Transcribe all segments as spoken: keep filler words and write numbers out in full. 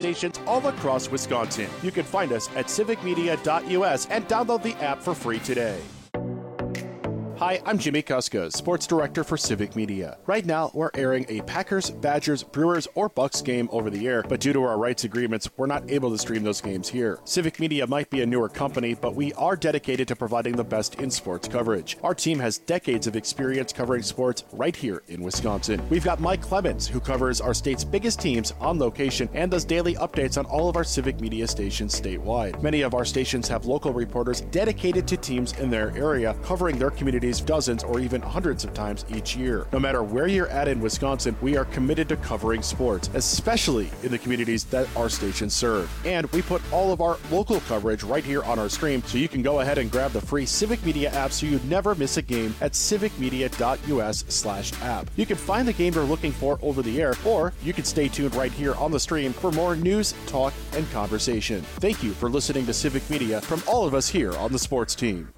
stations all across Wisconsin. You can find us at civic media dot U S and download the app for free today. Hi, I'm Jimmy Kuska, Sports Director for Civic Media. Right now, we're airing a Packers, Badgers, Brewers, or Bucks game over the air, but due to our rights agreements, we're not able to stream those games here. Civic Media might be a newer company, but we are dedicated to providing the best in sports coverage. Our team has decades of experience covering sports right here in Wisconsin. We've got Mike Clemens, who covers our state's biggest teams on location and does daily updates on all of our Civic Media stations statewide. Many of our stations have local reporters dedicated to teams in their area, covering their communities dozens or even hundreds of times each year. No matter where you're at in Wisconsin, we are committed to covering sports, especially in the communities that our stations serve. And we put all of our local coverage right here on our stream, so you can go ahead and grab the free Civic Media app so you never miss a game at civic media dot U S slash app. You can find the game you're looking for over the air, or you can stay tuned right here on the stream for more news, talk, and conversation. Thank you for listening to Civic Media from all of us here on the sports team.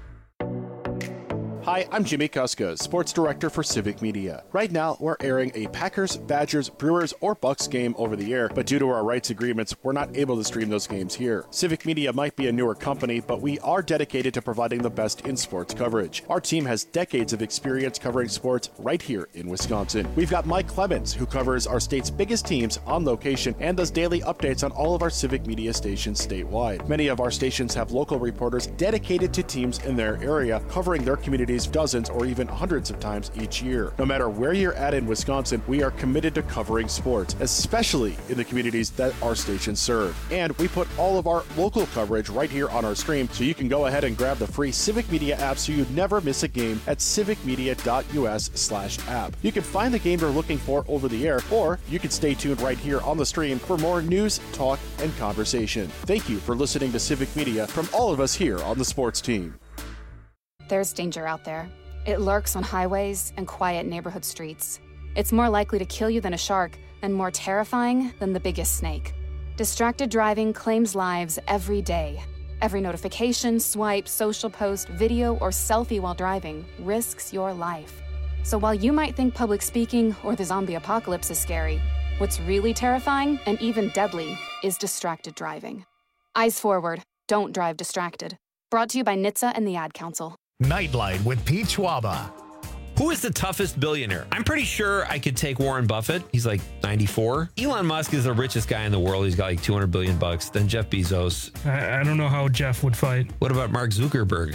Hi, I'm Jimmy Kuska, Sports Director for Civic Media. Right now, we're airing a Packers, Badgers, Brewers, or Bucks game over the air, but due to our rights agreements, we're not able to stream those games here. Civic Media might be a newer company, but we are dedicated to providing the best in sports coverage. Our team has decades of experience covering sports right here in Wisconsin. We've got Mike Clemens, who covers our state's biggest teams on location and does daily updates on all of our Civic Media stations statewide. Many of our stations have local reporters dedicated to teams in their area, covering their communities dozens or even hundreds of times each year. No matter where you're at in Wisconsin, we are committed to covering sports, especially in the communities that our stations serve. And we put all of our local coverage right here on our stream, so you can go ahead and grab the free Civic Media app so you never miss a game at civic media dot U S slash app. You can find the game you're looking for over the air, or you can stay tuned right here on the stream for more news, talk, and conversation. Thank you for listening to Civic Media from all of us here on the sports team. There's danger out there. It lurks on highways and quiet neighborhood streets. It's more likely to kill you than a shark, and more terrifying than the biggest snake. Distracted driving claims lives every day. Every notification, swipe, social post, video, or selfie while driving risks your life. So while you might think public speaking or the zombie apocalypse is scary, what's really terrifying and even deadly is distracted driving. Eyes forward. Don't drive distracted. Brought to you by N H T S A and the Ad Council. Nightlight with Pete Schwaba. Who is the toughest billionaire? I'm pretty sure I could take Warren Buffett. He's like ninety-four. Elon Musk is the richest guy in the world. He's got like two hundred billion bucks. Then Jeff Bezos. I, I don't know how Jeff would fight. What about Mark Zuckerberg?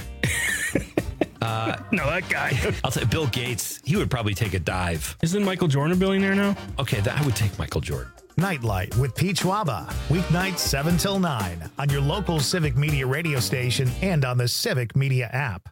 uh, no, that guy. I'll say Bill Gates. He would probably take a dive. Isn't Michael Jordan a billionaire now? Okay, that, I would take Michael Jordan. Nightlight with Pete Schwaba. Weeknights seven till nine on your local Civic Media radio station and on the Civic Media app.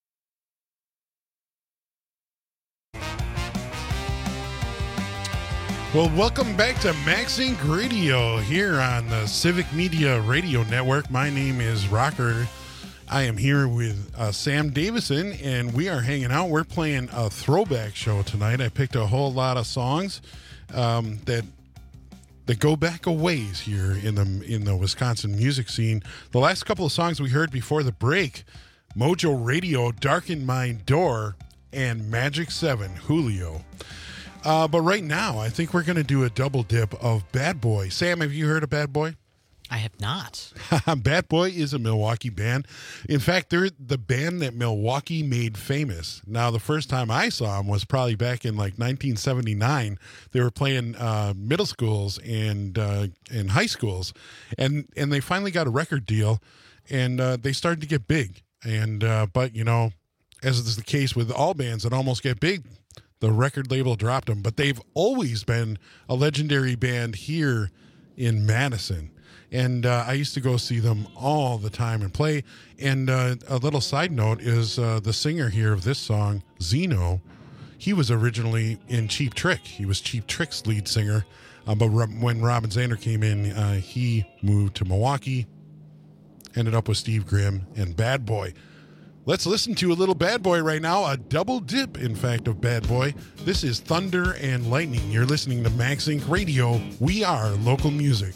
Well, welcome back to MaxInc Radio here on the Civic Media Radio Network. My name is Rocker. I am here with uh, Sam Davison, and we are hanging out. We're playing a throwback show tonight. I picked a whole lot of songs um, that that go back a ways here in the in the Wisconsin music scene. The last couple of songs we heard before the break, Mojo Radio, Darken My Door, and Magic seven, Julio. Uh, but right now, I think we're going to do a double dip of Bad Boy. Sam, have you heard of Bad Boy? I have not. Bad Boy is a Milwaukee band. In fact, they're the band that Milwaukee made famous. Now, the first time I saw them was probably back in like nineteen seventy-nine. They were playing uh, middle schools and uh, and high schools, and and they finally got a record deal, and uh, they started to get big. And uh, but you know, as is the case with all bands that almost get big, the record label dropped them. But they've always been a legendary band here in Madison. And uh, I used to go see them all the time and play. And uh, a little side note is uh, the singer here of this song, Zeno, he was originally in Cheap Trick. He was Cheap Trick's lead singer. Uh, but Rob, when Robin Zander came in, uh, he moved to Milwaukee, ended up with Steve Grimm and Bad Boy. Let's listen to a little Bad Boy right now, a double dip, in fact, of Bad Boy. This is Thunder and Lightning. You're listening to MaxInc Radio. We are local music.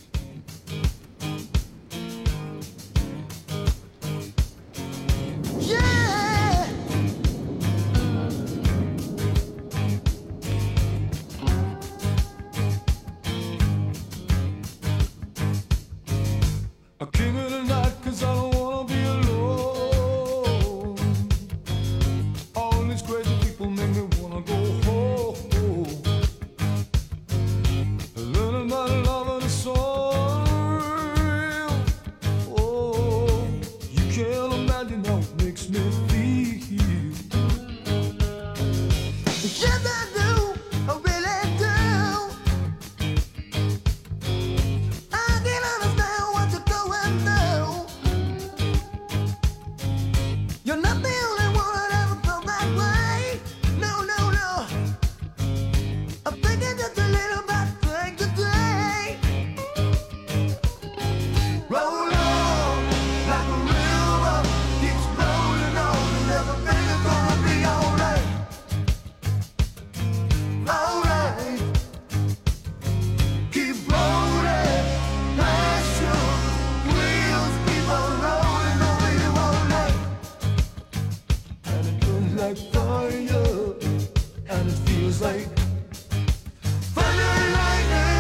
I came in tonight cause I don't wanna be alone. All these crazy people make me wanna go home. Learning about love and it's so real. Oh, you can't imagine how it makes me feel. Yes, I do, I really do. I can understand what you're going through. You're not the only one that ever felt that way. No, no, no. I'm thinking just a little bit thing today. Roll on like a river, keeps rolling on, and everything is gonna be alright. Alright. Keep rolling, past you. Wheels keep on rolling over you all night. And it burns like fire, and it feels like thunder and lightning.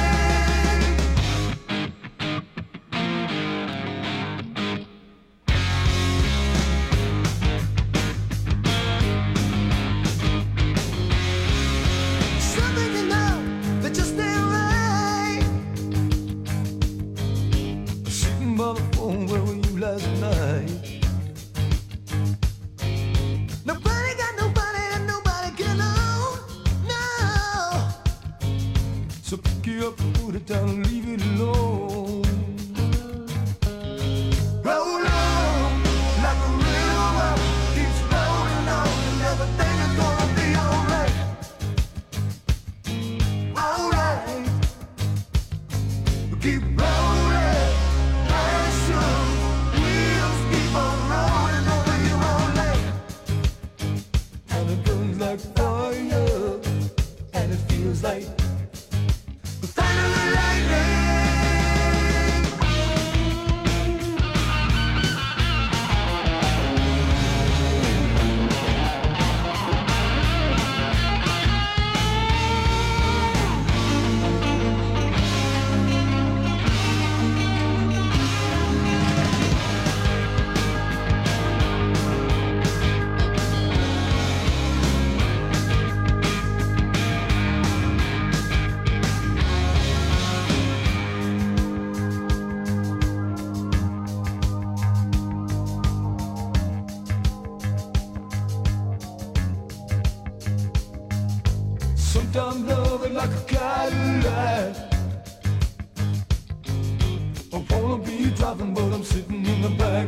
Something you know that just ain't right. Sitting by the phone, where were you last night? Nobody got nobody and nobody can own. No. So pick it up and put it down and leave it alone. Roll on like a river, keeps rolling on, and everything is gonna be alright. Alright. Keep rolling, past you. Wheels keep on rolling over you all night. And it burns like fire, and it feels like the thunder and lightning. Sometimes love is like a Cadillac. I wanna be driving, but I'm sitting in the back.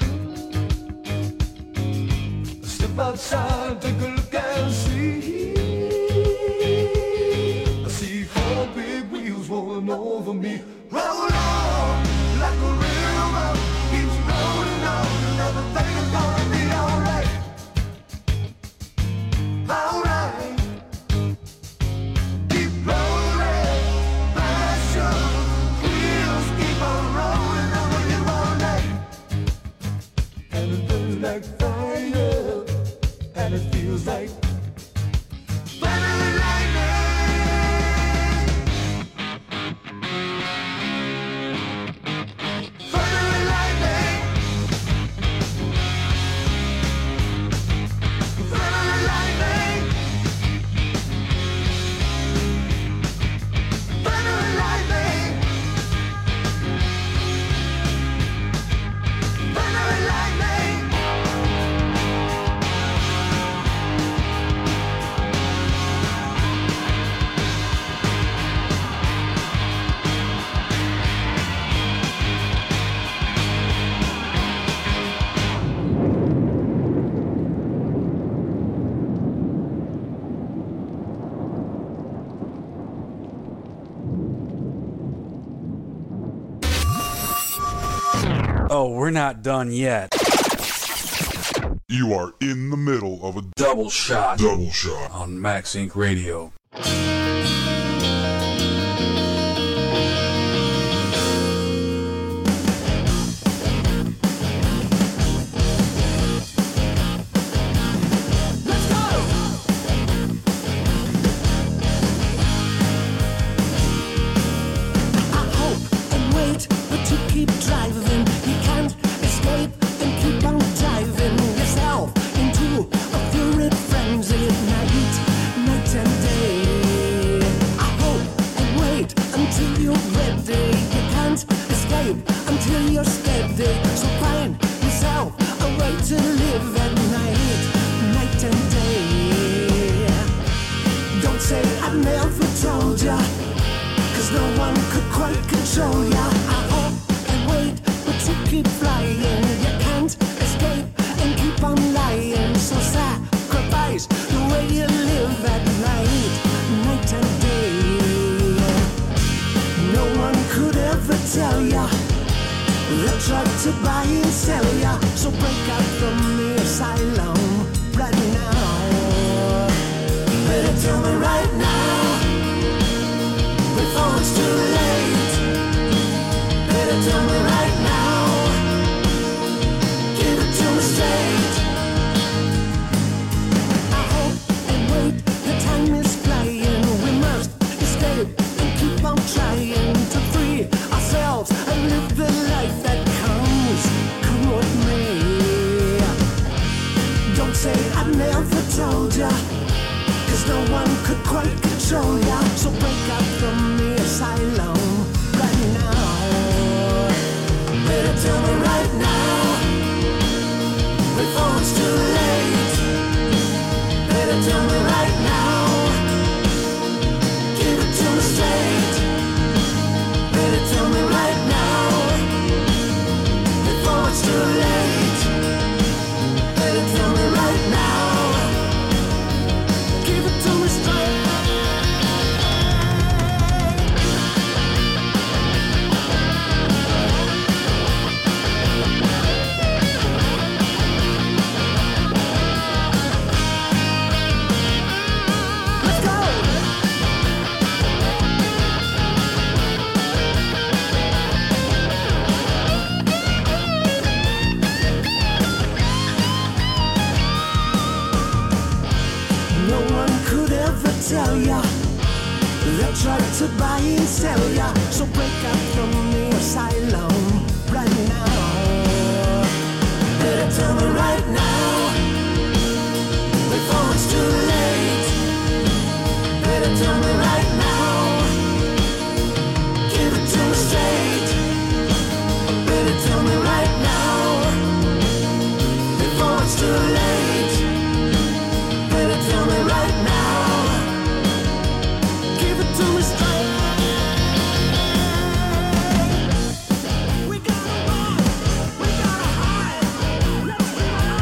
I step outside, take a look and see. I see four big wheels rolling over me. Roll on like a river, keeps rolling on, and everything is gonna be alright. Alright. Keep rolling, past you. Wheels keep on rolling over you all night. And it burns like fire, and it feels like thunder and lightning. Thunder and lightning. Thunder and lightning. Thunder and lightning. Thunder and lightning. Oh, we're not done yet. You are in the middle of a Double shot. double shot. On Max Inc Radio. I hope and wait, but you keep trying. steady. You can't escape until you're steady. So find yourself a way to live at night, night and day. Don't say I never told ya, cause no one could quite control ya. I hope and wait, but you keep flying. You can't escape and keep on lying. So sacrifice the way you live at night, night and day. No one could ever tell ya. They tried to buy and sell ya. So break out from the asylum right now. Better tell me right now, before it's too late. Better tell me right now, give it to me straight. I hope and wait, the time is flying. We must escape and keep on trying to free ourselves and live the life that comes, come what may. Don't say I never told ya, cause no one could quite control ya. So break out from the asylum right now. Better tell me right now, before it's too late. Better tell me right now, give it to me straight. Better tell me right now, before it's too late. Better tell me right now, give it to me straight. Let's go! No one could ever tell ya. They tried to buy and sell ya. So break out from the asylum right now. Better tell me right now, before it's too late. Better tell me right now, give it to me straight. Better tell me right now, before it's too late. Better tell me right now, give it to me straight. We gotta run, we gotta hide. Let's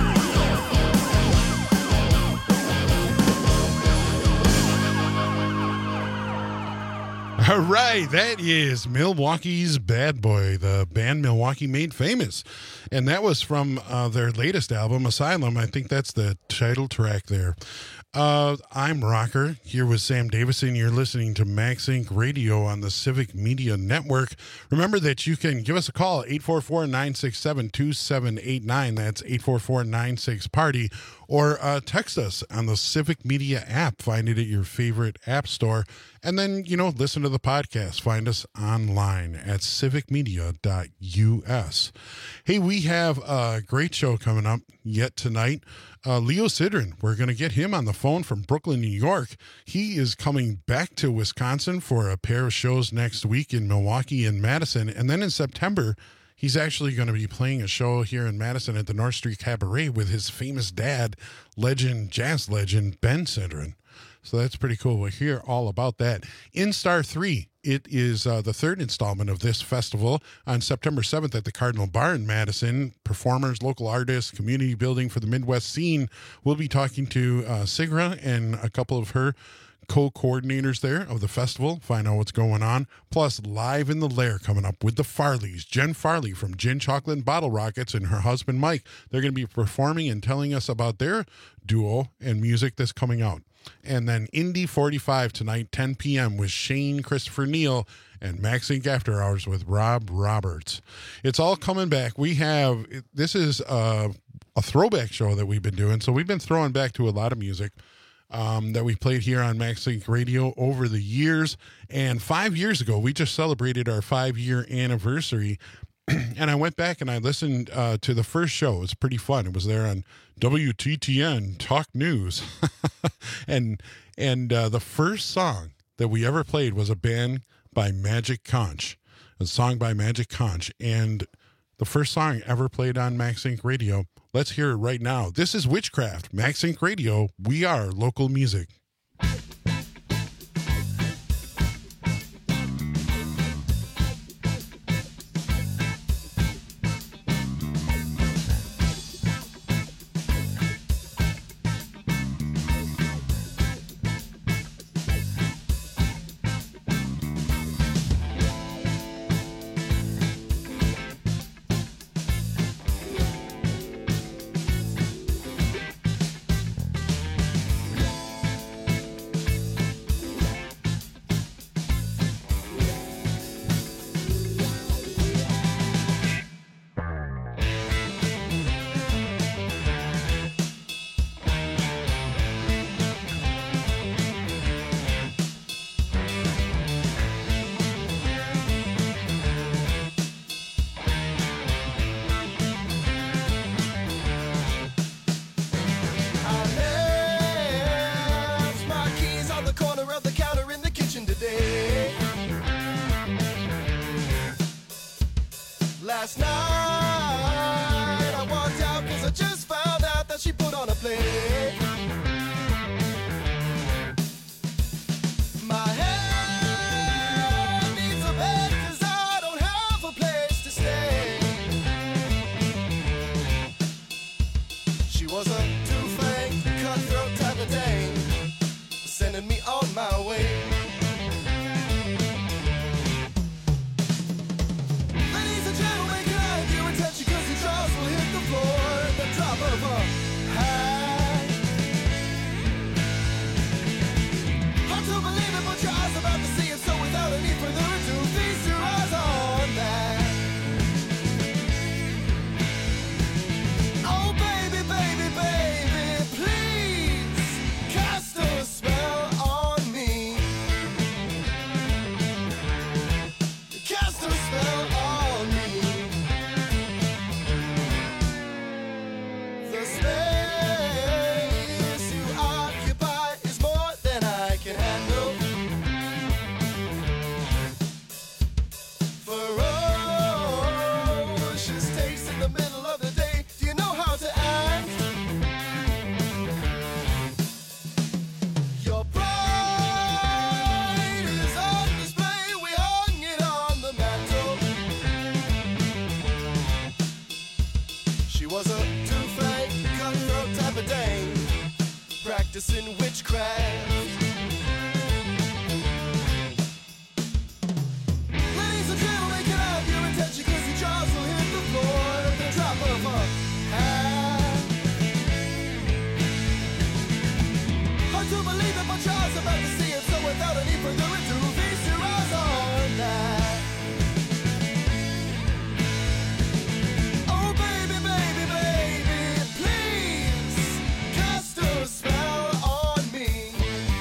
All right, that is Milwaukee's Bad Boy, the band Milwaukee made famous. And that was from uh, their latest album, Asylum. I think that's the title track there. Uh, I'm Rocker, here with Sam Davison. You're listening to MaxInc Radio on the Civic Media Network. Remember that you can give us a call, eight four four, nine six seven, two seven eight nine. That's eight four four, nine six, party. Or uh, text us on the Civic Media app. Find it at your favorite app store. And then, you know, listen to the podcast. Find us online at civic media dot u s. Hey, we have a great show coming up yet tonight. Uh, Leo Sidran, we're going to get him on the phone from Brooklyn, New York. He is coming back to Wisconsin for a pair of shows next week in Milwaukee and Madison. And then in September, he's actually going to be playing a show here in Madison at the North Street Cabaret with his famous dad, legend, jazz legend, Ben Sidran. So that's pretty cool. We'll hear all about that. In Star three, it is uh, the third installment of this festival on September seventh at the Cardinal Bar in Madison. Performers, local artists, community building for the Midwest scene. We'll be talking to uh, Sigra and a couple of her co-coordinators there of the festival, find out what's going on. Plus, live in the lair coming up with the Farleys. Jen Farley from Gin Chocolate and Bottle Rockets and her husband Mike. They're going to be performing and telling us about their duo and music that's coming out. And then Indy forty-five tonight, ten p.m. with Shane Christopher Neal and MaxInc After Hours with Rob Roberts. It's all coming back. We have, this is a, a throwback show that we've been doing. So we've been throwing back to a lot of music um, that we played here on MaxInc Radio over the years. And five years ago, we just celebrated our five-year anniversary. And I went back and I listened uh, to the first show. It was pretty fun. It was there on W T T N Talk News. and and uh, the first song that we ever played was a band by Magic Conch, a song by Magic Conch, and the first song ever played on Max Inc Radio. Let's hear it right now. This is Witchcraft, Max Inc Radio. We are local music. Last night I walked out cause I just found out that she put on a play. My head needs a bed cause I don't have a place to stay. She was a two-fanged, cutthroat type of dame, sending me on my way. Practicing witchcraft. Ladies and gentlemen, can I have your attention? Cause your jaws will hit the floor at the drop of a hat. Hard to believe it, but jaws about to see it. So without any further ado, feast your eyes on that. Oh baby, baby, baby, please cast a spell on me.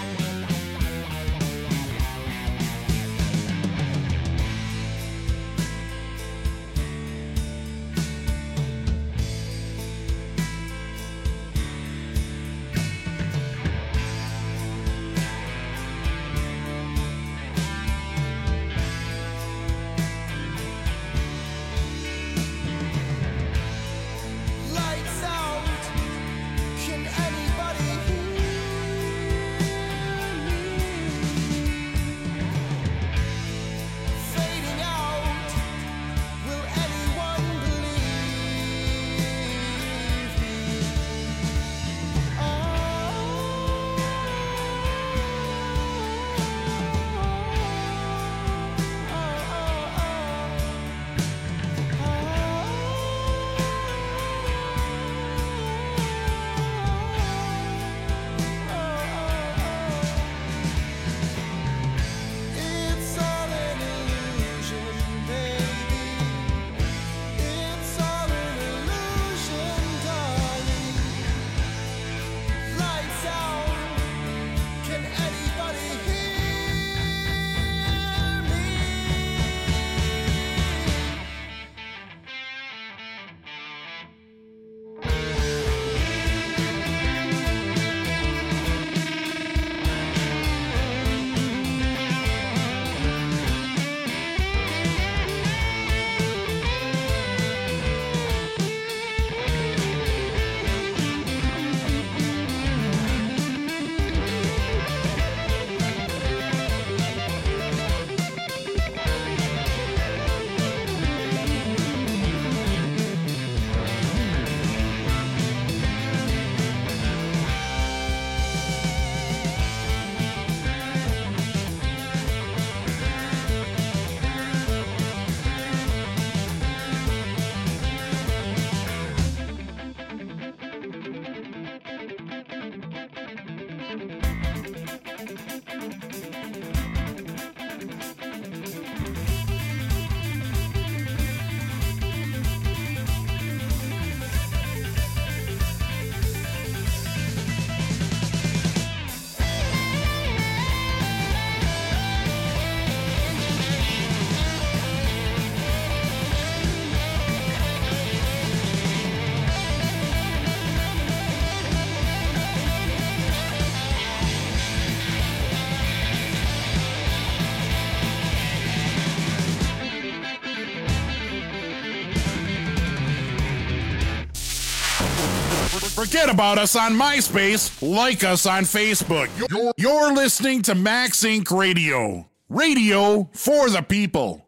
Forget about us on MySpace. Like us on Facebook. You're, you're listening to Max Incorporated. Radio. Radio for the people.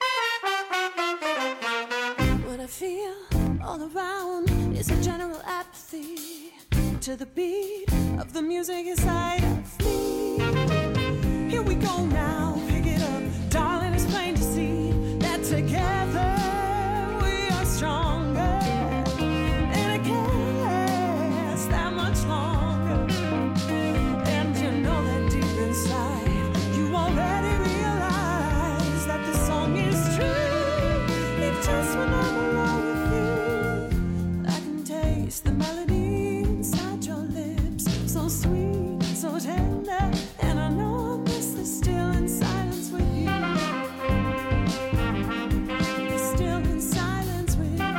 What I feel all around is a general apathy to the beat of the music inside of me. Here we go now, pick it up. Darling, it's plain to see that together we are stronger. And it can't last that much longer. And you know that deep inside already realize that the song is true. It just when I'm alone with you, I can taste the melody inside your lips, so sweet, so tender, and I know I'll miss the still in silence with you. The still in silence with you.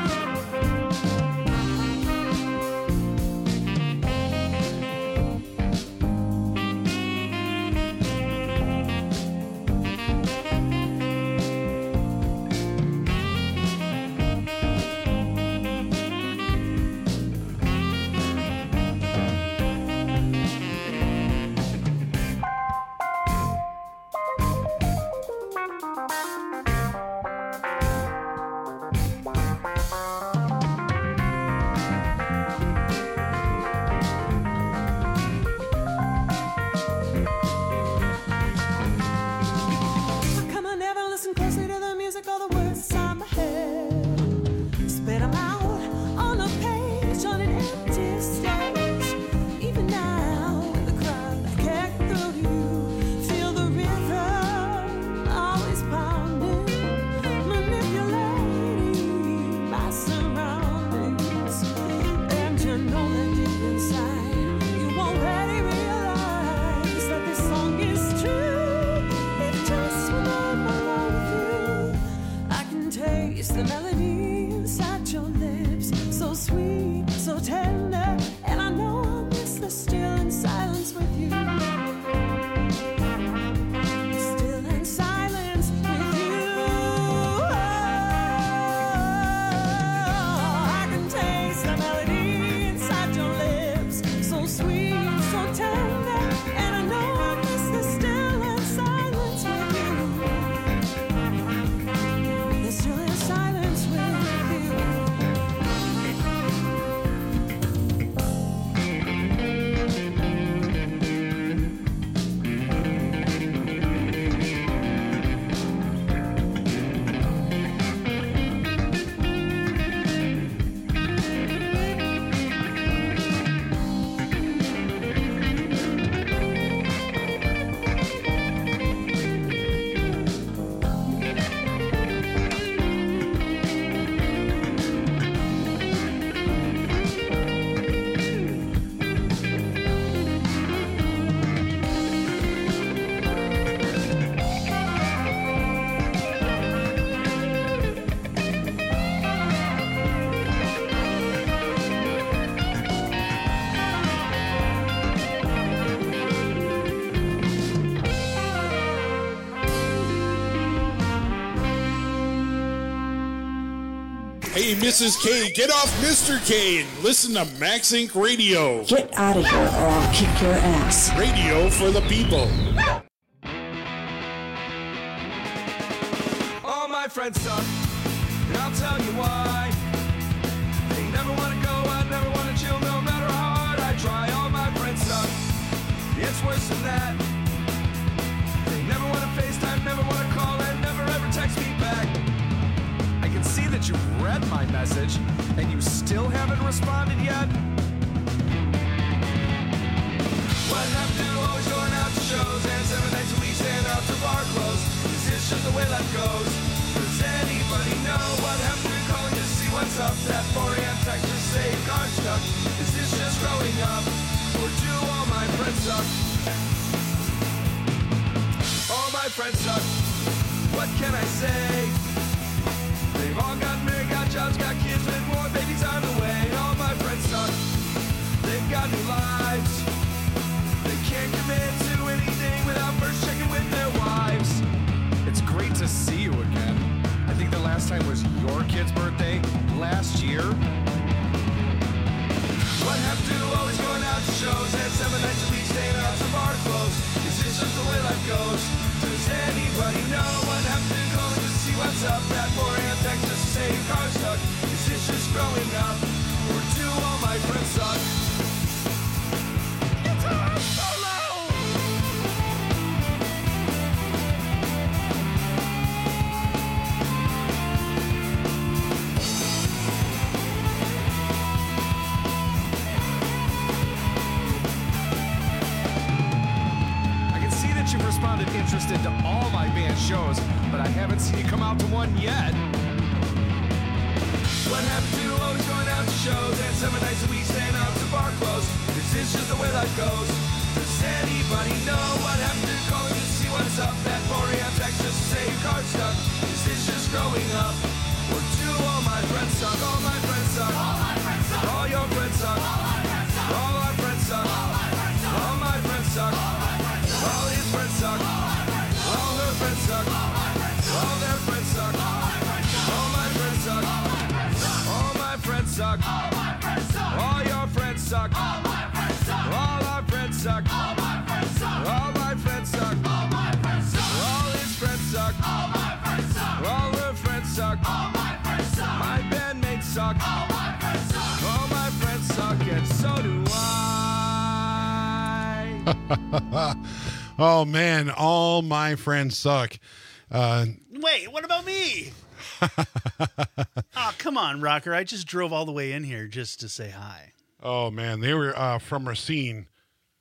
Hey, Missus K, get off Mister K and listen to Max Incorporated. Radio. Get out of here or I'll kick your ass. Radio for the people. All my friends suck, and I'll tell you why. They never want to go, I never want to chill, no matter how hard I try. All my friends suck, it's worse than that. They never want to FaceTime, never want to call, and never ever text me back. I can see that you've read my message, and you still haven't responded yet. What happened to always going out to shows, and seven nights a week staying out to bar close? Is this just the way life goes? Does anybody know what happened to calling to see what's up? That four a.m. text to say card stuck. Is this just growing up, or do all my friends suck? All my friends suck. What can I say? They've all got married, got jobs, got kids, with more babies on the way. All my friends suck. They've got new lives. They can't commit to anything without first checking with their wives. It's great to see you again. I think the last time was your kid's birthday last year. What happened to always going out to shows and seven nights a week staying out till bar close? Is this just the way life goes? Does anybody know what happened to calling to see what's up? That four a.m. text just to say your car's stuck. Is this just growing up? Or do all my friends suck? Guitar solo! You've responded interested to all my band shows, but I haven't seen you come out to one yet. What happened to always going out to shows and seven nights a week staying out to bar close? Is this just the way life goes? Does anybody know what happened to calling to see what's up? That four a.m. text just to say your car's stuck. Is this just growing up? Or do all my friends suck? All my friends suck. All my friends suck. All your friends suck. All my friends suck. All our friends suck. All my friends suck. All my friends suck. All his friends suck. All her friends suck. All their friends suck. All my friends suck. All my friends suck. All your friends suck. All our friends suck. All my friends suck. All his friends suck. All her friends suck. My bandmates suck. All my friends suck, and so do I. Oh, man, all my friends suck. Uh, Wait, what about me? Oh, come on, Rocker. I just drove all the way in here just to say hi. oh, man, they were uh, from Racine.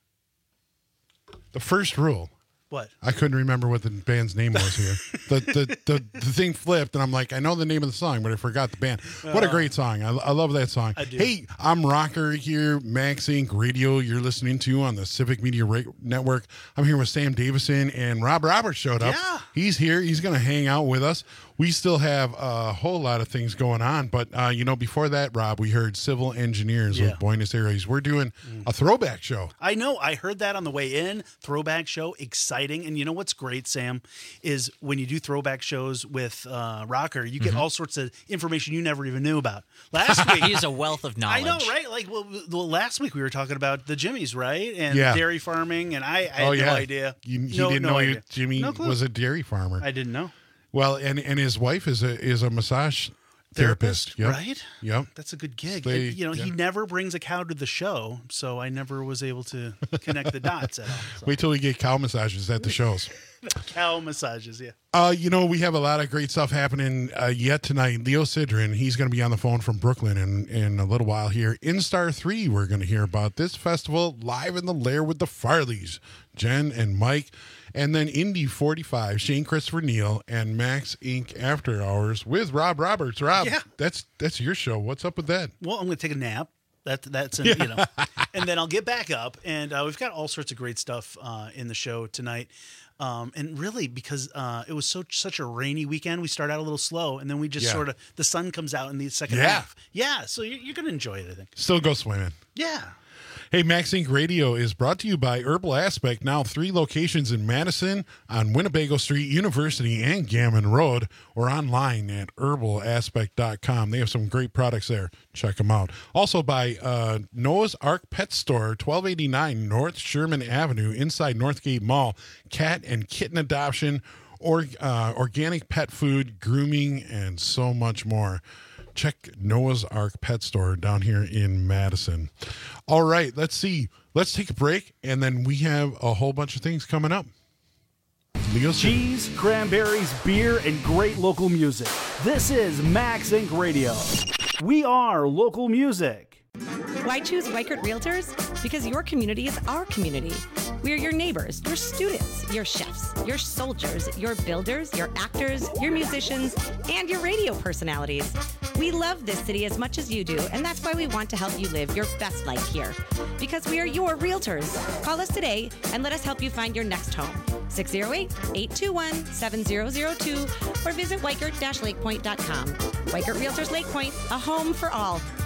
The first rule. What? I couldn't remember what the band's name was here. the, the, the the thing flipped, and I'm like, I know the name of the song, but I forgot the band. What a great song. I, I love that song. I do. Hey, I'm Rocker here, Max Inc Radio. You're listening to on the Civic Media Ra- Network. I'm here with Sam Davison, and Rob Roberts showed up. Yeah. He's here. He's going to hang out with us. We still have a whole lot of things going on, but, uh, you know, before that, Rob, we heard Civil Engineers Yeah. with Buenos Aires. We're doing a throwback show. I know. I heard that on the way in. Throwback show, exciting. And you know what's great, Sam, is when you do throwback shows with uh, Rocker, you get Mhm. all sorts of information you never even knew about. Last week, He's a wealth of knowledge. I know, right? Like, well, well, last week we were talking about the Jimmies, right? And Yeah. dairy farming, and I, I had oh, no yeah. idea. You, he no, didn't no know idea. you, Jimmy No clue. was a dairy farmer. I didn't know. Well, and, and his wife is a is a massage therapist. Therapist, Yep. right? Yep. That's a good gig. So they- And, you know, he yeah. never brings a cow to the show, so I never was able to connect the dots at all. So. Wait till we get cow massages at the shows. Cow massages, yeah. Uh, you know, we have a lot of great stuff happening uh, yet tonight. Leo Sidran, he's going to be on the phone from Brooklyn in, in a little while here. In Star three, we're going to hear about this festival live in the Lair with the Farleys, Jen and Mike. And then Indy forty-five, Shane Christopher Neal, and Max Incorporated After Hours with Rob Roberts. Rob, Yeah. that's that's your show. What's up with that? Well, I'm going to take a nap. That, that's, an, Yeah. you know, and then I'll get back up. And uh, we've got all sorts of great stuff uh, in the show tonight. Um, and really, because uh, it was so such a rainy weekend, we start out a little slow, and then we just Yeah. sort of, the sun comes out in the second Yeah. half. Yeah, so you're, you're going to enjoy it, I think. Still go swimming. Yeah. Hey, Max Inc Radio is brought to you by Herbal Aspect, now three locations in Madison, on Winnebago Street, University, and Gammon Road, or online at herbal aspect dot com. They have some great products there. Check them out. Also by uh, Noah's Ark Pet Store, twelve eighty-nine North Sherman Avenue, inside Northgate Mall. Cat and kitten adoption, or, uh, organic pet food, grooming, and so much more. Check Noah's Ark Pet Store down here in Madison. All right, let's see. Let's take a break, and then we have a whole bunch of things coming up. Leo Cheese, cranberries, beer, and great local music. This is Max Inc Radio. We are local music. Why choose Weichert Realtors? Because your community is our community. We are your neighbors, your students, your chefs, your soldiers, your builders, your actors, your musicians, and your radio personalities. We love this city as much as you do, and that's why we want to help you live your best life here. Because we are your realtors. Call us today and let us help you find your next home. six oh eight, eight two one, seven oh oh two or visit weichert dash lake point dot com. Weichert Realtors Lake Point, a home for all.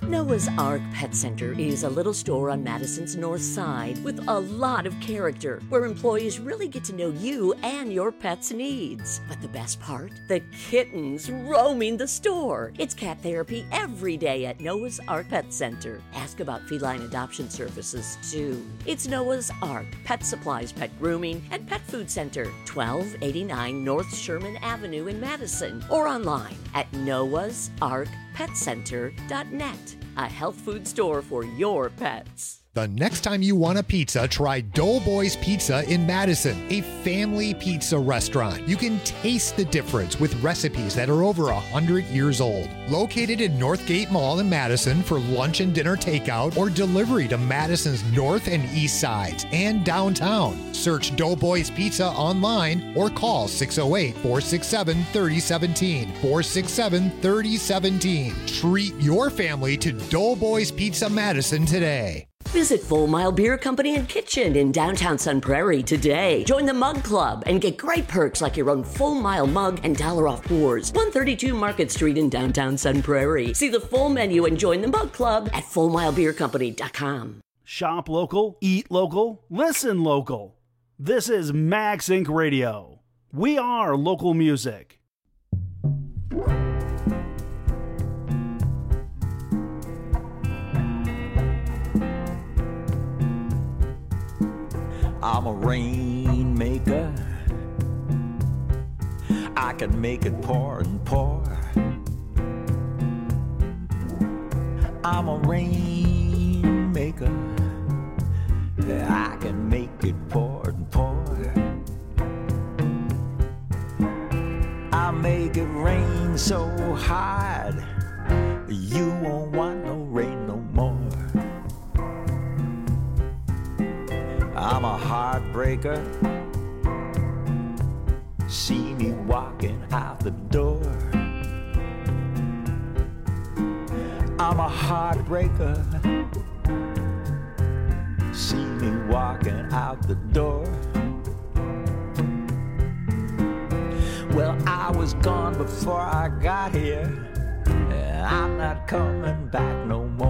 Noah's Ark Pet Center is a little store on Madison's north side with a lot of character, where employees really get to know you and your pet's needs. But the best part? The kittens roaming the store. It's cat therapy every day at Noah's Ark Pet Center. Ask about feline adoption services, too. It's Noah's Ark Pet Supplies, Pet Grooming, and Pet Food Center, twelve eighty-nine North Sherman Avenue in Madison, or online at noahs ark pet center dot net. A health food store for your pets. The next time you want a pizza, try Doughboys Pizza in Madison, a family pizza restaurant. You can taste the difference with recipes that are over one hundred years old. Located in Northgate Mall in Madison for lunch and dinner takeout or delivery to Madison's north and east sides and downtown. Search Doughboys Pizza online or call six oh eight, four six seven, three oh one seven, four six seven, three oh one seven. Treat your family to Doughboys Pizza Madison today. Visit Full Mile Beer Company and Kitchen in downtown Sun Prairie today. Join the Mug Club and get great perks like your own Full Mile mug and dollar off pours. one thirty-two Market Street in downtown Sun Prairie. See the full menu and join the Mug Club at full mile beer company dot com. Shop local, eat local, listen local. This is Max Incorporated. Radio. We are local music. I'm a rainmaker. I can make it pour and pour. I'm a rainmaker. I can make it pour and pour. I make it rain so hard you won't want no rain no more. I'm a heartbreaker. See me walking out the door. I'm a heartbreaker. See me walking out the door. Well, I was gone before I got here, and I'm not coming back no more.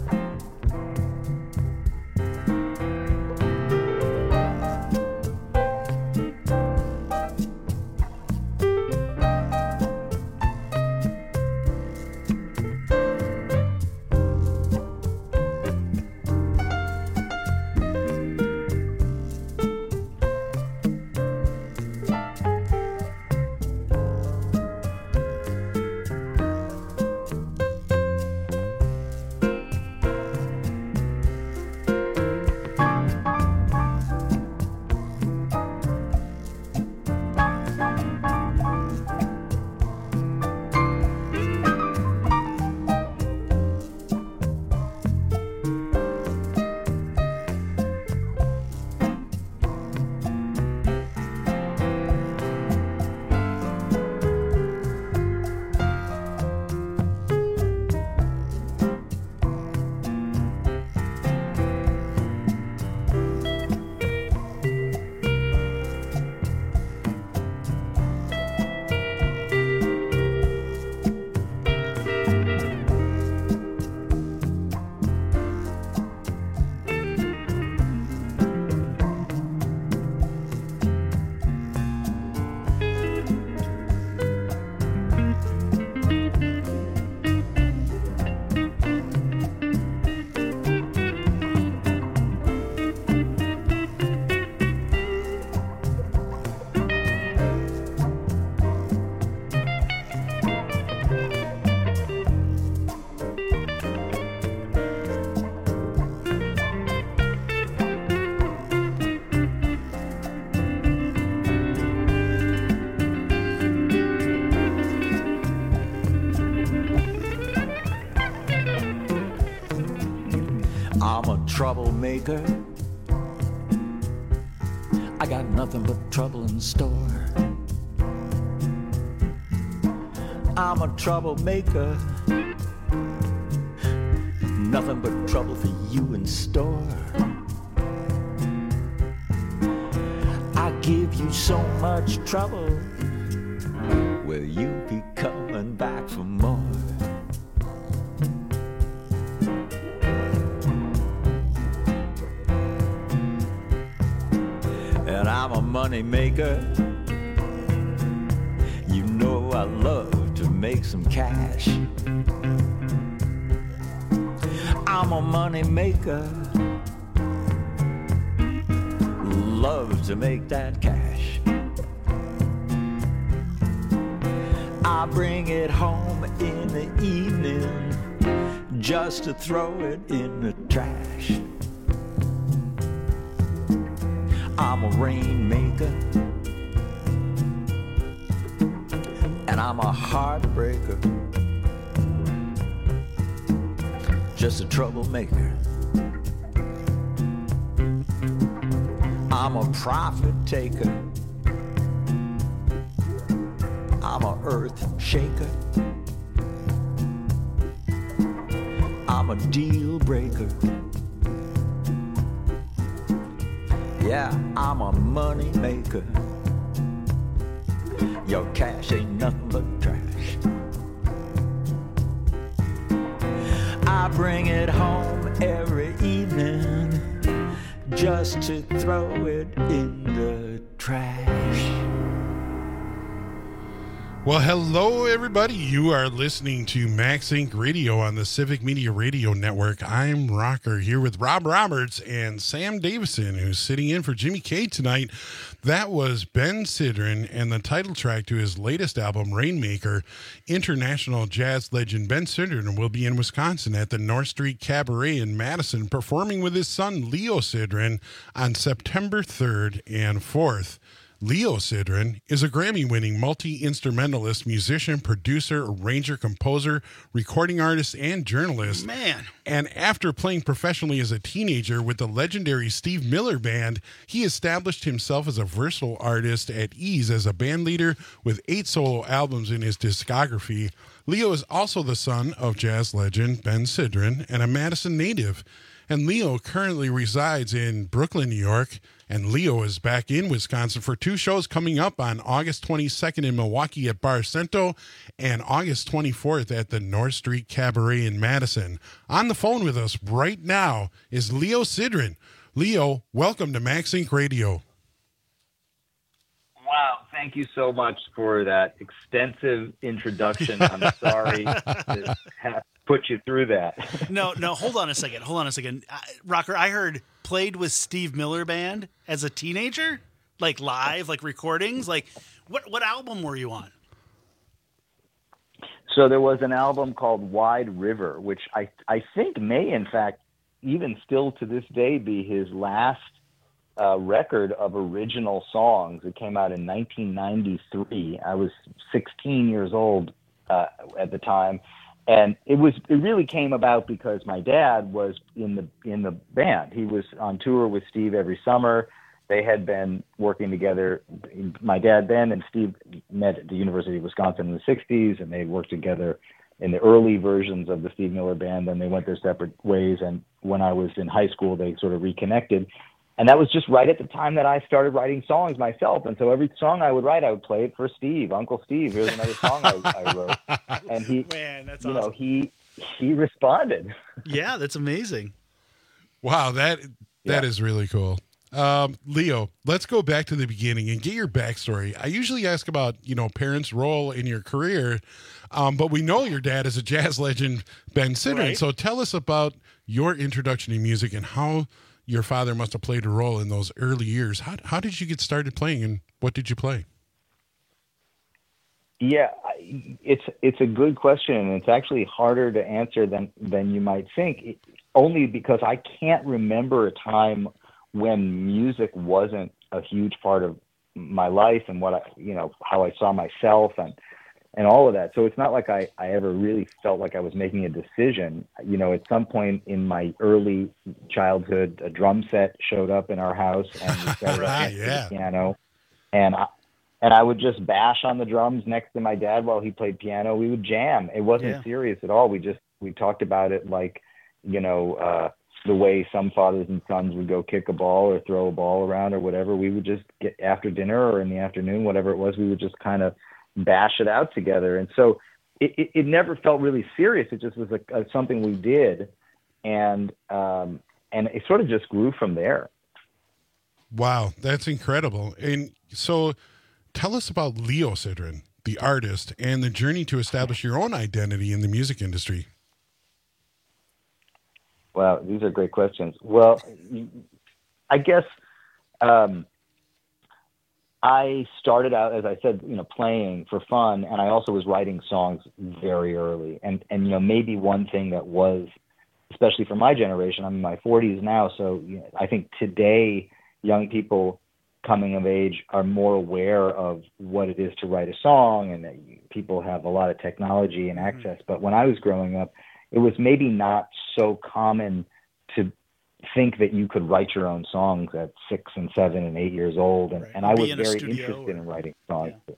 I'm a troublemaker. I got nothing but trouble in store. I'm a troublemaker. Nothing but trouble for you in store. I give you so much trouble. Will you be coming back for more? money maker. You know I love to make some cash. I'm a money maker. Love to make that cash. I bring it home in the evening just to throw it in the trash. I'm a rainmaker, and I'm a heartbreaker, just a troublemaker. I'm a profit taker, I'm a earth shaker, I'm a deal breaker. Yeah, I'm a money maker. Your cash ain't nothing but trash. I bring it home every evening just to throw it in the trash. Well, hello, everybody. You are listening to Max Inc Radio on the Civic Media Radio Network. I'm Rocker here with Rob Roberts and Sam Davison, who's sitting in for Jimmy K tonight. That was Ben Sidran and the title track to his latest album, Rainmaker. International jazz legend Ben Sidran will be in Wisconsin at the North Street Cabaret in Madison, performing with his son, Leo Sidran, on September third and fourth. Leo Sidran is a Grammy-winning multi-instrumentalist, musician, producer, arranger, composer, recording artist, and journalist. Man. And after playing professionally as a teenager with the legendary Steve Miller Band, he established himself as a versatile artist at ease as a band leader with eight solo albums in his discography. Leo is also the son of jazz legend Ben Sidran and a Madison native. And Leo currently resides in Brooklyn, New York. And Leo is back in Wisconsin for two shows coming up on August twenty-second in Milwaukee at Bar Cento and August twenty-fourth at the North Street Cabaret in Madison. On the phone with us right now is Leo Sidran. Leo, welcome to Max Inc Radio. Wow, thank you so much for that extensive introduction. I'm sorry to have put you through that. No, no, hold on a second. Hold on a second. Uh, Rocker, I heard played with Steve Miller Band as a teenager? Like live, like recordings? Like what what album were you on? So there was an album called Wide River, which I I think may in fact even still to this day be his last uh, record of original songs. It came out in nineteen ninety-three. I was sixteen years old uh, at the time. And it was it really came about because my dad was in the in the band. He was on tour with Steve every summer. They had been working together. My dad then and Steve met at the University of Wisconsin in the sixties, and they worked together in the early versions of the Steve Miller Band. Then they went their separate ways. And when I was in high school, they sort of reconnected. And that was just right at the time that I started writing songs myself. And so every song I would write, I would play it for Steve, Uncle Steve. Here's another song I, I wrote. And he, Man, that's you awesome. know, he he responded. Yeah, that's amazing. Wow, that that Yeah. is really cool. Um, Leo, let's go back to the beginning and get your backstory. I usually ask about, you know, parents' role in your career, um, but we know your dad is a jazz legend, Ben Sidran. Right. So tell us about your introduction to music and how your father must have played a role in those early years. How how did you get started playing, and what did you play? Yeah, I- it's it's a good question, and it's actually harder to answer than than you might think. It- only because I can't remember a time when music wasn't a huge part of my life and what I, you know, how I saw myself and and all of that. So it's not like I, I ever really felt like I was making a decision. You know, at some point in my early childhood, a drum set showed up in our house and we set it up Right, next to yeah. the piano. And I, and I would just bash on the drums next to my dad while he played piano. We would jam. It wasn't Yeah. serious at all. We just, we talked about it like, you know, uh, the way some fathers and sons would go kick a ball or throw a ball around or whatever. We would just get after dinner or in the afternoon, whatever it was, we would just kind of bash it out together. And so it, it, it never felt really serious. It just was a, a, something we did. And, um, and it sort of just grew from there. Wow, that's incredible. And so tell us about Leo Sidran, the artist, and the journey to establish your own identity in the music industry. Wow, these are great questions. Well, I guess um, I started out, as I said, you know, playing for fun, and I also was writing songs very early. And, and you know, maybe one thing that was, especially for my generation, I'm in my forties now, so you know, I think today young people coming of age are more aware of what it is to write a song, and that people have a lot of technology and access. But when I was growing up, it was maybe not so common to think that you could write your own songs at six and seven and eight years old. And, and I was very interested in writing songs. Yeah.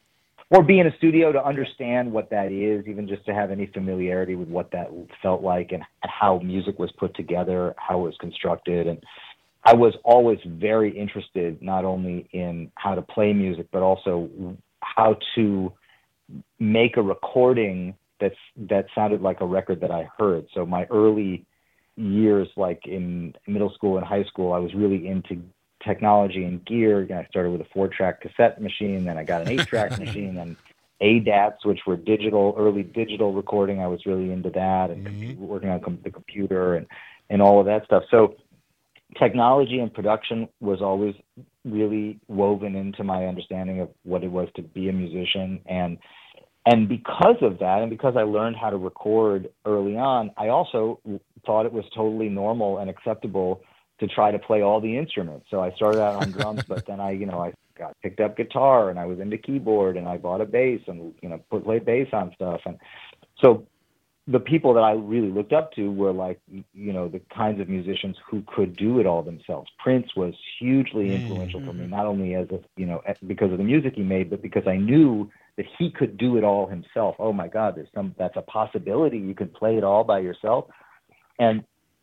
Or be in a studio to understand what that is, even just to have any familiarity with what that felt like and, and how music was put together, how it was constructed. And I was always very interested not only in how to play music, but also how to make a recording that's that sounded like a record that I heard. So my early years, like in middle school and high school, I was really into technology and gear. You know, I started with a four-track cassette machine, then I got an eight-track machine, and A D A Ts, which were digital, early digital recording. I was really into that, and mm-hmm. working on com- the computer and, and all of that stuff. So technology and production was always really woven into my understanding of what it was to be a musician. And And because of that, and because I learned how to record early on, I also thought it was totally normal and acceptable to try to play all the instruments. So I started out on drums, but then I, you know, I got picked up guitar, and I was into keyboard, and I bought a bass and, you know, put played bass on stuff. And so the people that I really looked up to were like, you know, the kinds of musicians who could do it all themselves. Prince was hugely influential mm-hmm. for me, not only as a, you know, because of the music he made, but because I knew that he could do it all himself. Oh my God, there's some, that's a possibility. You can play it all by yourself. And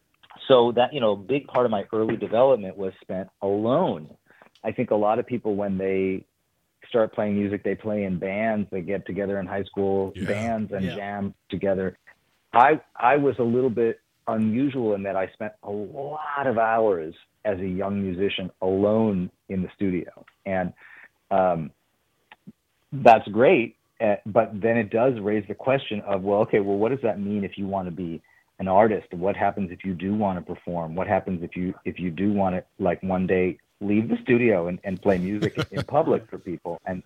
so that, you know, a big part of my early development was spent alone. I think a lot of people, when they start playing music, they play in bands, they get together in high school yeah. bands and yeah. jam together. I, I was a little bit unusual in that I spent a lot of hours as a young musician alone in the studio. And, um, that's great, uh, but then it does raise the question of, well, okay, well, what does that mean if you want to be an artist? What happens if you do want to perform? What happens if you if you do want to, like, one day leave the studio and, and play music in public for people? And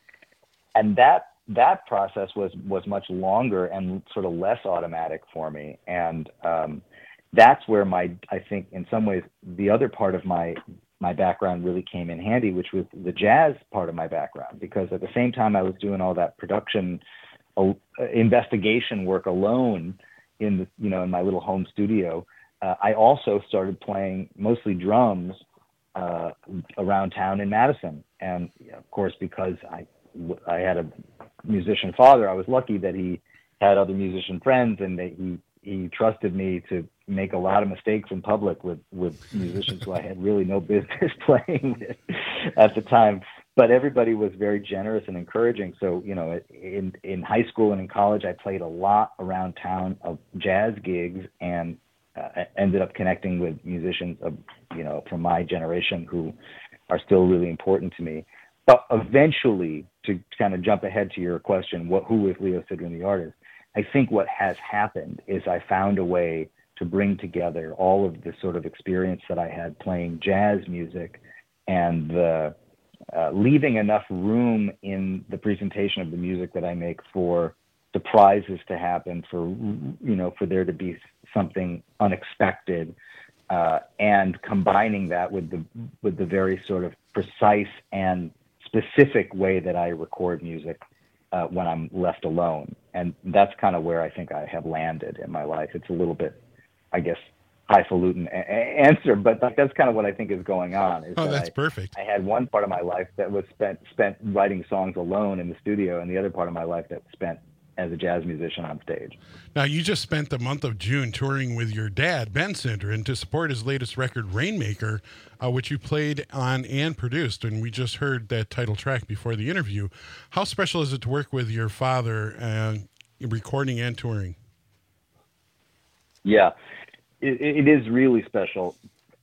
and that that process was was much longer and sort of less automatic for me. And um, that's where my, I think, in some ways, the other part of my my background really came in handy, which was the jazz part of my background, because at the same time I was doing all that production uh, investigation work alone in the, you know, in my little home studio. Uh, I also started playing mostly drums uh, around town in Madison. And of course, because I, I had a musician father, I was lucky that he had other musician friends, and that he, he trusted me to make a lot of mistakes in public with, with musicians who I had really no business playing with at the time. But everybody was very generous and encouraging. So, you know, in, in high school and in college, I played a lot around town of jazz gigs, and uh, ended up connecting with musicians of, you know, from my generation who are still really important to me. But eventually, to kind of jump ahead to your question, what, who is Leo Sidran, the artist? I think what has happened is I found a way to bring together all of the sort of experience that I had playing jazz music, and the, uh, leaving enough room in the presentation of the music that I make for surprises to happen, for, you know, for there to be something unexpected, uh, and combining that with the with the very sort of precise and specific way that I record music uh, when I'm left alone. And that's kind of where I think I have landed in my life. It's a little bit, I guess, highfalutin a- a- answer, but like, that's kind of what I think is going on. Is oh, that that's I, perfect. I had one part of my life that was spent spent writing songs alone in the studio, and the other part of my life that was spent as a jazz musician on stage. Now, you just spent the month of June touring with your dad, Ben Sidran, to support his latest record, Rainmaker, uh, which you played on and produced, and we just heard that title track before the interview. How special is it to work with your father uh, recording and touring? Yeah, it, it is really special.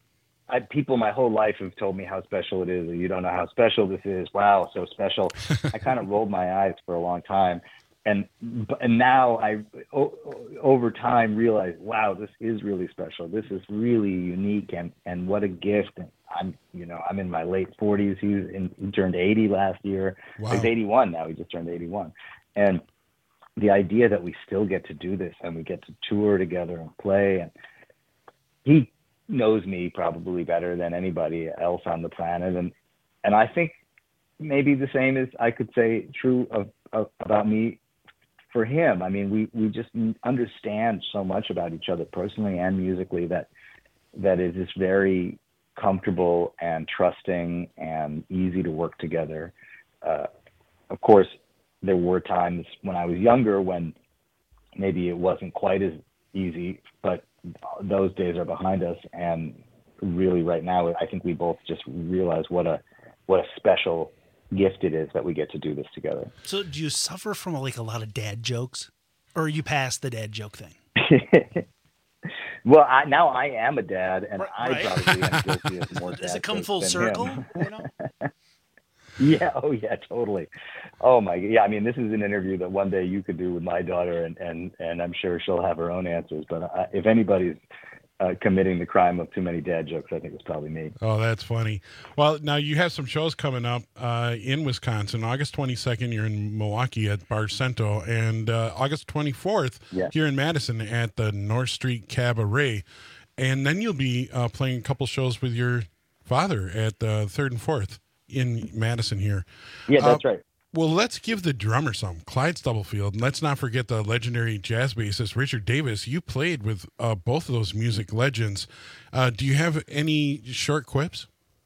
I, people my whole life have told me how special it is. You don't know how special this is. Wow, so special. I kind of rolled my eyes for a long time. And and now I, o- over time, realize, wow, this is really special. This is really unique, and, and what a gift. And I'm, you know, I'm in my late forties. He's in, he turned eighty last year. Wow. He's eighty-one now. He just turned eighty-one. And the idea that we still get to do this and we get to tour together and play, and he knows me probably better than anybody else on the planet. And, and I think maybe the same is I could say true of, of about me for him. I mean, we, we just understand so much about each other personally and musically that, that it is very comfortable and trusting and easy to work together. Uh, of course, there were times when I was younger when maybe it wasn't quite as easy, but those days are behind us. And really right now, I think we both just realize what a, what a special gift it is that we get to do this together. So do you suffer from like a lot of dad jokes, or are you past the dad joke thing? Well, I, now I am a dad, and Right. I probably am guilty of more dad Does it come jokes full than circle? him. You know? Yeah, oh yeah, totally. Oh my, yeah. I mean, this is an interview that one day you could do with my daughter, and and and I'm sure she'll have her own answers. But I, if anybody's uh, committing the crime of too many dad jokes, I think it's probably me. Oh, that's funny. Well, now you have some shows coming up uh, in Wisconsin. August twenty-second, you're in Milwaukee at Bar Cento, and uh, August twenty-fourth, Yeah. here in Madison at the North Street Cabaret. And then you'll be uh, playing a couple shows with your father at the third and fourth in Madison here. Yeah, that's Uh, right. Well, let's give the drummer some, Clyde Stubblefield. And let's not forget the legendary jazz bassist, Richard Davis. You played with uh, both of those music legends. Uh, do you have any short quips?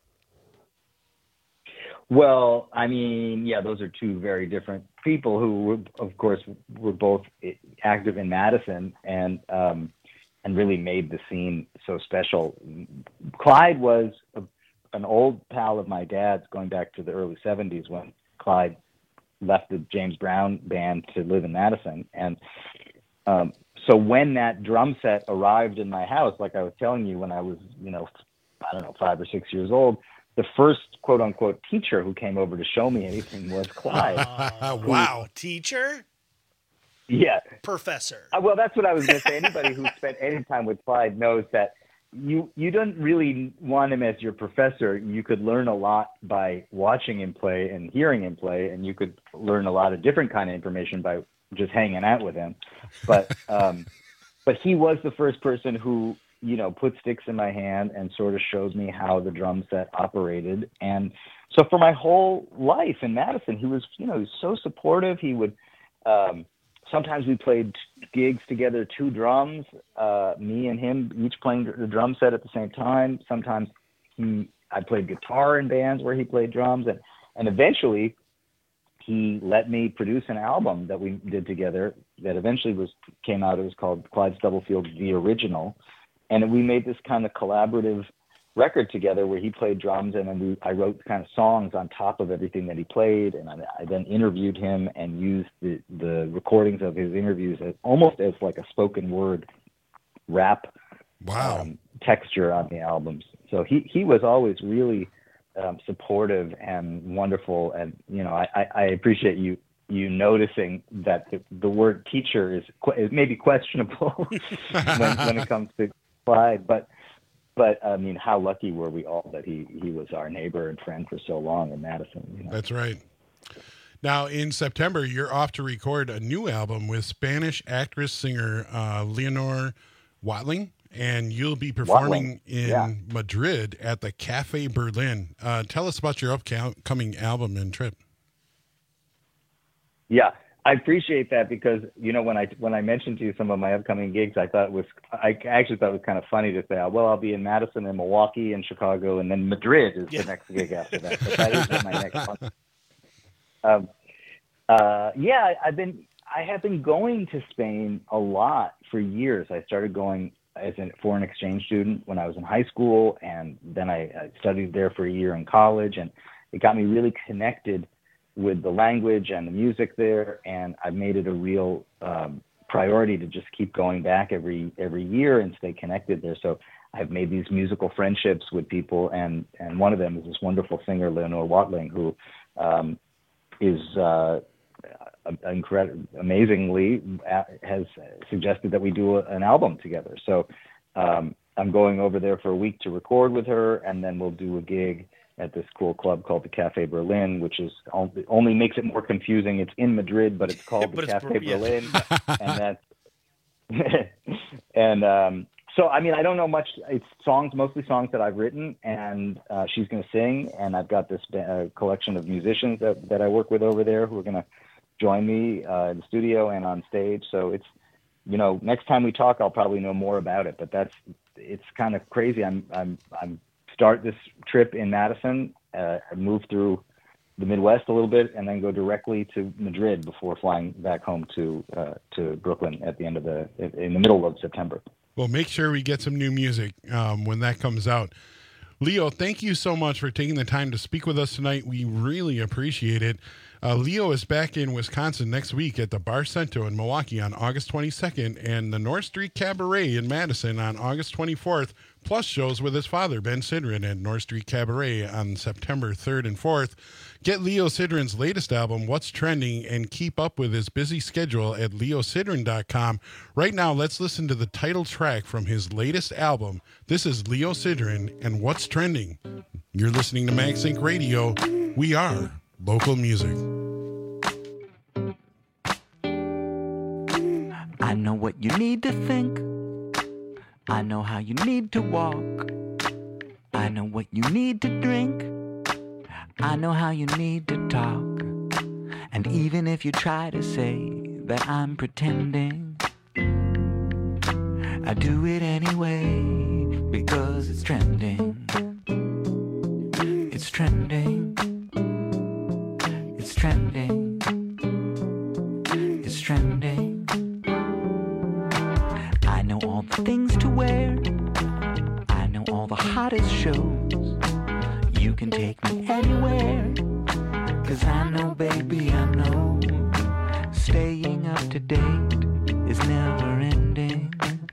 Well, I mean, yeah, those are two very different people who, were, of course, were both active in Madison and um, and really made the scene so special. Clyde was a, an old pal of my dad's, going back to the early seventies when Clyde left the James Brown band to live in Madison. And um, so when that drum set arrived in my house, like I was telling you, when I was, you know, I don't know, five or six years old, the first quote unquote teacher who came over to show me anything was Clyde. Uh, wow. Teacher? Yeah. Professor. Uh, well, that's what I was going to say. Anybody who spent any time with Clyde knows that you you don't really want him as your professor. You could learn a lot by watching him play and hearing him play, and you could learn a lot of different kind of information by just hanging out with him. But um, but he was the first person who, you know, put sticks in my hand and sort of showed me how the drum set operated. And so for my whole life in Madison, he was, you know, he was so supportive. He would, um, sometimes we played gigs together, two drums, uh, me and him each playing the drum set at the same time. Sometimes he, I played guitar in bands where he played drums, and, and eventually he let me produce an album that we did together that eventually was, came out. It was called Clyde Stubblefield, The Original. And we made this kind of collaborative record together where he played drums, and then we, I wrote kind of songs on top of everything that he played. And I, I then interviewed him and used the, the recordings of his interviews as, almost as like a spoken word rap wow. um, texture on the albums. So he, he was always really um, supportive and wonderful. And, you know, I, I, I appreciate you you noticing that the, the word teacher is, is maybe questionable when, when it comes to Clyde, but but I mean, how lucky were we all that he he was our neighbor and friend for so long in Madison? You know? That's right. Now, in September, you're off to record a new album with Spanish actress singer uh, Leonor Watling, and you'll be performing Watling. in Yeah. Madrid at the Cafe Berlin. Uh, tell us about your upcoming album and trip. Yeah, I appreciate that because, you know, when I when I mentioned to you some of my upcoming gigs, I thought it was I actually thought it was kind of funny to say, well, I'll be in Madison and Milwaukee and Chicago, and then Madrid is Yeah. the next gig after that. But that is my next one. Um, uh, yeah, I've been I have been going to Spain a lot for years. I started going as a foreign exchange student when I was in high school, and then I, I studied there for a year in college, and it got me really connected with the language and the music there, and I've made it a real um, priority to just keep going back every every year and stay connected there. So I've made these musical friendships with people, and and one of them is this wonderful singer Leonore Watling, who um, is uh, incredible, amazingly uh, has suggested that we do a, an album together. So um, I'm going over there for a week to record with her, and then we'll do a gig at this cool club called the Cafe Berlin, which is only, only makes it more confusing. It's in Madrid, but it's called the But it's Cafe Ber- yeah. Berlin, and that's and um, so I mean I don't know much. It's songs, mostly songs that I've written, and uh, she's going to sing, and I've got this uh, collection of musicians that that I work with over there who are going to join me uh, in the studio and on stage. So it's, you know, next time we talk, I'll probably know more about it. But that's it's kind of crazy. I'm I'm I'm. start this trip in Madison, uh, move through the Midwest a little bit, and then go directly to Madrid before flying back home to uh, to Brooklyn at the end of the in the middle of September. Well, make sure we get some new music um, when that comes out. Leo, thank you so much for taking the time to speak with us tonight. We really appreciate it. Uh, Leo is back in Wisconsin next week at the Bar Cento in Milwaukee on August twenty-second and the North Street Cabaret in Madison on August twenty-fourth, plus shows with his father, Ben Sidran, at North Street Cabaret on September third and fourth. Get Leo Sidran's latest album, What's Trending, and keep up with his busy schedule at leo sidran dot com. Right now, let's listen to the title track from his latest album. This is Leo Sidran and What's Trending. You're listening to MagSync Radio. We are local music. I know what you need to think. I know how you need to walk. I know what you need to drink. I know how you need to talk. And even if you try to say that I'm pretending, I do it anyway because it's trending. It's trending. It's trending. It's trending. I know all the things to wear. I know all the hottest shows. You can take me anywhere. Cause I know, baby, I know. Staying up to date is never ending.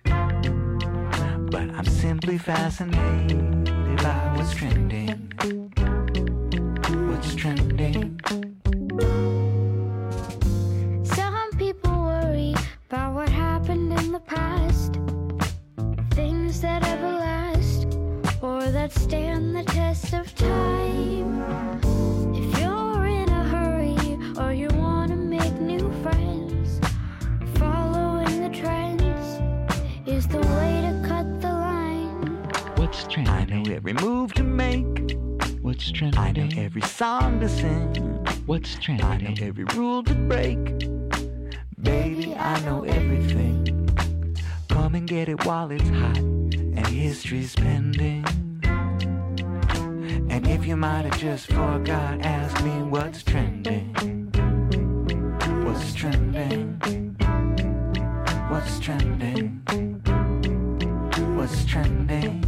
But I'm simply fascinated by what's trending. What's trending? Some people worry about what happened in the past. Things that ever last or that stand the test of time. If you're in a hurry or you want to make new friends, following the trends is the way to cut the line. What's trending? I know every move to make. What's trending? I know every song to sing. What's trending? I know every rule to break. Baby, I know everything. Come and get it while it's hot and history's pending. And if you might have just forgot, ask me what's trending. What's trending? What's trending? What's trending?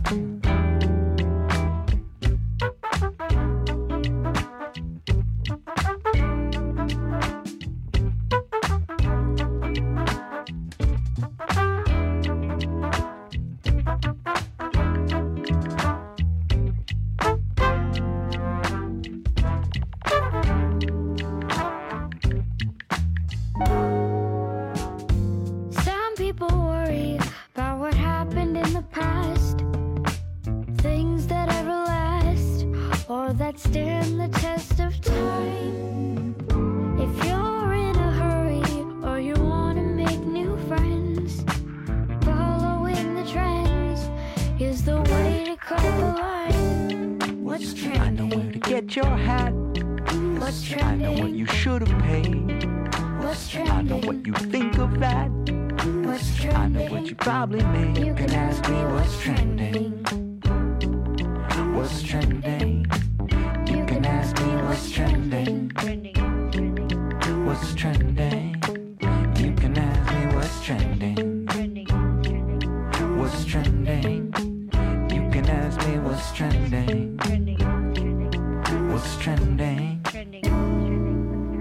Some people worry about what happened in the past. Things that ever last or that stand the test of time. If you're in a hurry or you want to make new friends, following the trends is the way to cut the line. What's trending? I know where to get your hat. What's I know what trending? you should have paid. What's I know what trending? you think of that. What's I know what trending? you probably made. You can ask me what's trending. What's trending? You can ask me what's trending. What's trending? You can ask me what's trending. What's trending? You can ask me what's trending. What's trending?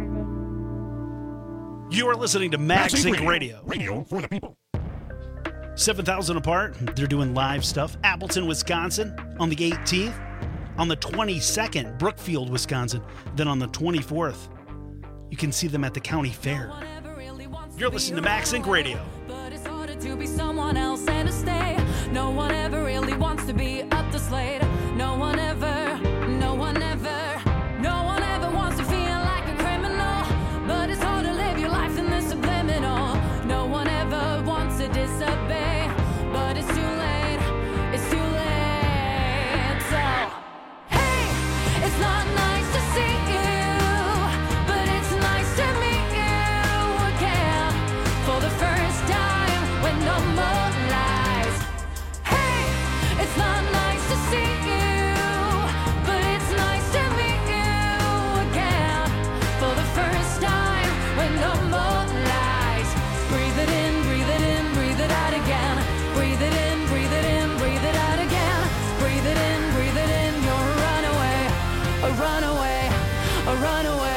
You are listening to MagSync Radio. Radio for the people. seven thousand apart. They're doing live stuff. Appleton, Wisconsin on the eighteenth. On the twenty-second, Brookfield, Wisconsin. Then on the twenty-fourth, you can see them at the county fair. You're listening to Max Inc Radio. To be someone else and to stay. No one ever really wants to be up the slate. No one ever, no one ever, no one ever wants to feel like a criminal. But it's hard to live your life in this subliminal. No one ever wants to disobey. But it's too late, it's too late. So, hey, it's not nice to see you, but it's nice to meet you again for the first time. When no more lies. Hey, it's not nice to see you, but it's nice to meet you again for the first time. When no more lies. Breathe it in, breathe it in, breathe it out again. Breathe it in, breathe it in, breathe it out again. Breathe it in, breathe it in. You're a runaway, a runaway, a runaway.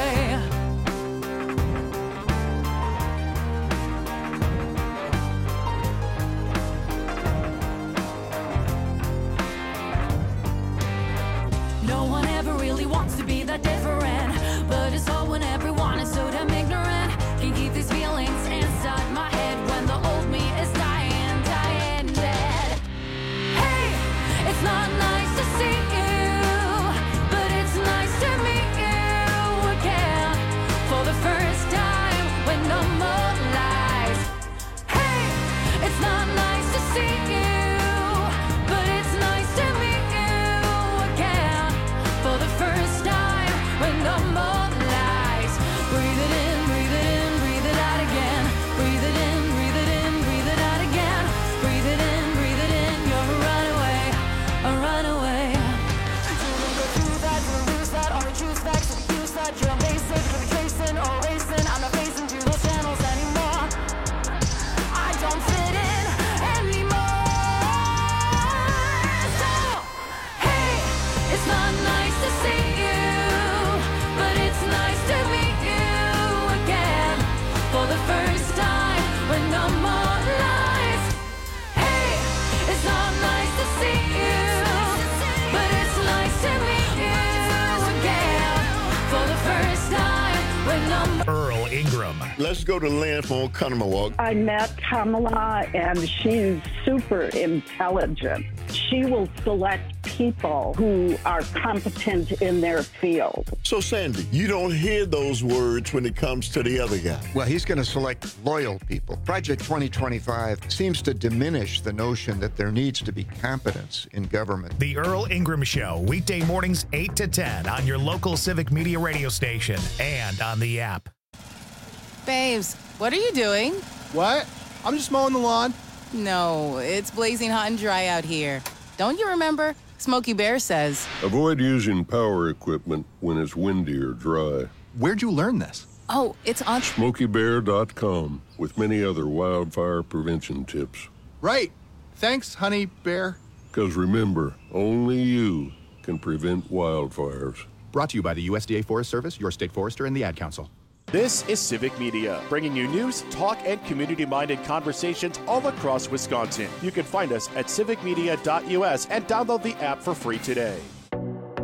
Wants to be that different, but it's hard when everyone is so damn ignorant. Can't keep these feelings inside my head when the old me is dying, dying dead. Hey, it's not nice to see you, but it's nice to meet you again for the first time when no more lies. Hey, it's not nice to see you, but it's nice to meet you again for the first time when no more lies. Breathe it in, breathe it in, breathe it out again. Breathe it in, breathe it in, breathe it out again. Breathe it in, breathe it in. You're a runaway, a runaway. You don't go through that, you lose that, or choose back, so use that. You're basic, you're tracing or racing. I'm not facing through those channels anymore. I don't fit in anymore. So, hey, it's not nice to see you, but it's nice to meet you again for the first time when no more lies. Hey, it's not nice to see you, but it's nice to meet you again for the first time when no more. Earl Ingram. Let's go to Lynn from Oconomowoc. I met Kamala, and she's super intelligent. She will select people who are competent in their field. So, Sandy, you don't hear those words when it comes to the other guy. Well, he's going to select loyal people. Project twenty twenty-five seems to diminish the notion that there needs to be competence in government. The Earl Ingram Show, weekday mornings eight to ten on your local Civic Media radio station and on the app. Babes, what are you doing? What? I'm just mowing the lawn. No, it's blazing hot and dry out here. Don't you remember? Smokey Bear says. Avoid using power equipment when it's windy or dry. Where'd you learn this? Oh, it's on Smokey Bear dot com with many other wildfire prevention tips. Right. Thanks, honey bear. Because remember, only you can prevent wildfires. Brought to you by the U S D A Forest Service, your state forester, and the Ad Council. This is Civic Media, bringing you news, talk, and community-minded conversations all across Wisconsin. You can find us at civic media dot U S and download the app for free today.